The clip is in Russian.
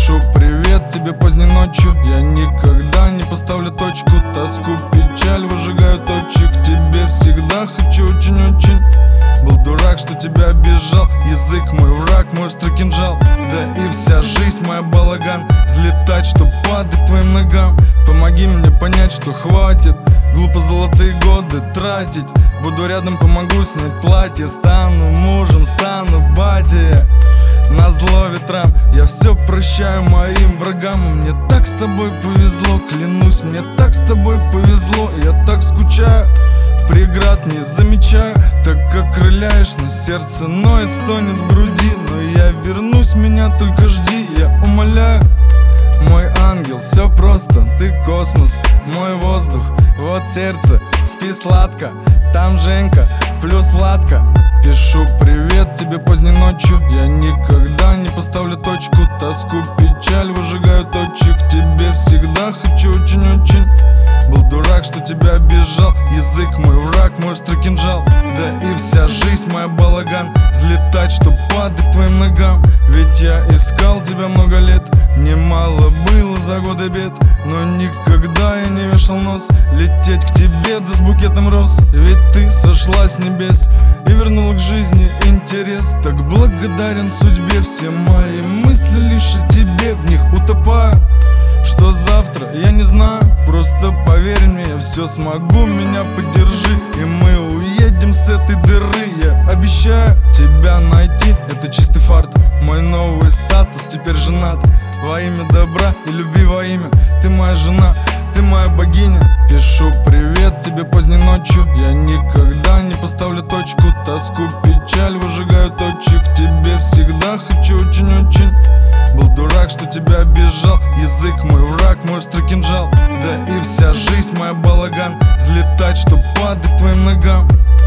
Пишу привет тебе поздней ночью. Я никогда не поставлю точку. Тоску, печаль выжигаю точек. Тебе всегда хочу очень-очень. Был дурак, что тебя обижал. Язык мой враг, мой острый кинжал. Да и вся жизнь моя балаган. Взлетать, чтоб падать твоим ногам. Помоги мне понять, что хватит глупо золотые годы тратить. Буду рядом, помогу снять платье. Стану мужем, стану батей. Назло ветрам я все прощаю моим врагам. Мне так с тобой повезло, клянусь, мне так с тобой повезло. Я так скучаю, преград не замечаю, так как крыляешь, на сердце ноет, стонет в груди. Но я вернусь, меня только жди, я умоляю. Мой ангел, все просто, ты космос, мой воздух, вот сердце, спи сладко. Там Женька, плюс Ладка. Пишу привет тебе поздней ночью. Я никогда не поставлю точку. Тоску, печаль выжигаю точек. Тебе всегда хочу очень-очень. Был дурак, что тебя обижал. Язык мой враг, мой острый кинжал. Да и вся жизнь моя балаган. Взлетать, чтоб падать твоим ногам. Ведь я искал тебя много лет. Немало было за годы бед, но никогда я не вешал нос. Лететь к тебе, да с букетом роз. Ведь ты сошла с небес и вернула к жизни интерес. Так благодарен судьбе, все мои мысли лишь о тебе. В них утопаю, что завтра, я не знаю. Просто поверь мне, я все смогу, меня поддержи. И мы уедем с этой дыры. Я обещаю тебя найти, это чистый фарт. Мой новый статус, теперь женат. Во имя добра и любви во имя. Ты моя жена, ты моя богиня. Пишу привет тебе поздней ночью. Я никогда не поставлю точку. Тоску, печаль выжигаю точек. Тебе всегда хочу очень-очень. Был дурак, что тебя обижал. Язык мой враг, мой острый кинжал. Да и вся жизнь моя балаган. Взлетать, чтоб падать твоим ногам.